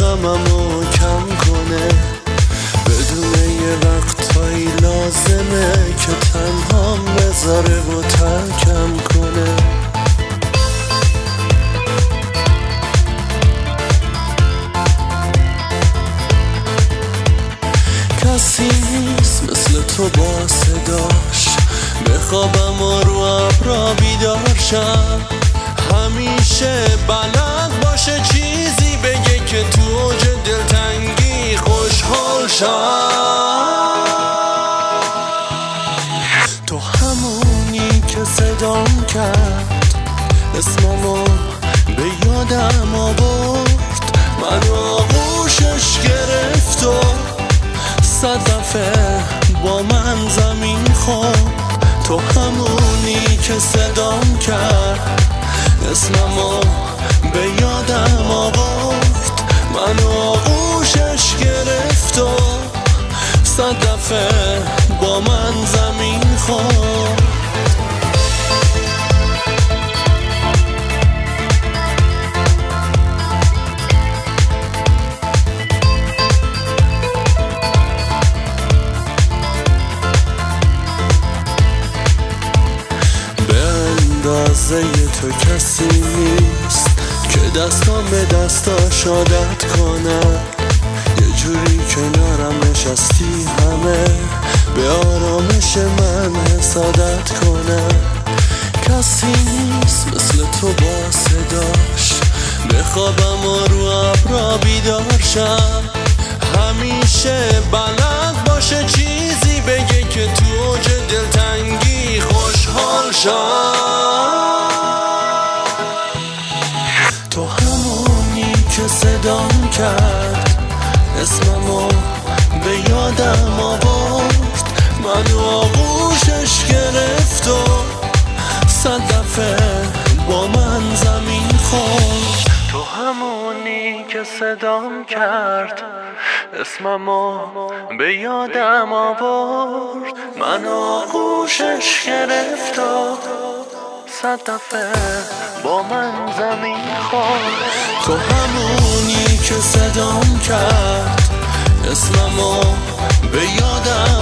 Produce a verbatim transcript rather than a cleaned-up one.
غممو کم کنه، بدون یه وقتایی لازمه که تنهام بذاره و ترکم کنه. کسی نیست مثل تو با صداش بخوابم و رو ابرا بیدار شم، همیشه بلد باشه چیزی بگه که تو اوج دلتنگی خوشحال شم. تو همونی که صدام کرد، اسممو به یادم آورد، منو آغوشش گرفت و صد دفعه با من زمین خورد. تو همونی که صدام کرد، اسممو به یادم آورد، منو آغوشش گرفت و صد دفعه با من زمین خورد. اندازه تو کسی نیست که دستام به دستاش عادت کنم، یه جوری کنارم نشستی همه به آرامش من حسادت کنم. کسی نیست مثل تو با صداش بخوابم و رو ابرا بیدار شم، همیشه بلد باشه چیزی بگه که تو اوج دلتنگی خوشحال شم. تو همونی که صدام کرد، اسممو به یادم آورد، منو آغوشش گرفت و صد دفعه با من زمین خورد. تو همونی که صدام کرد، اسممو به یادم آورد، منو آغوشش گرفت و صد دفعه با من زمین خورد. تو همونی که صدام کرد، اسممو به یادم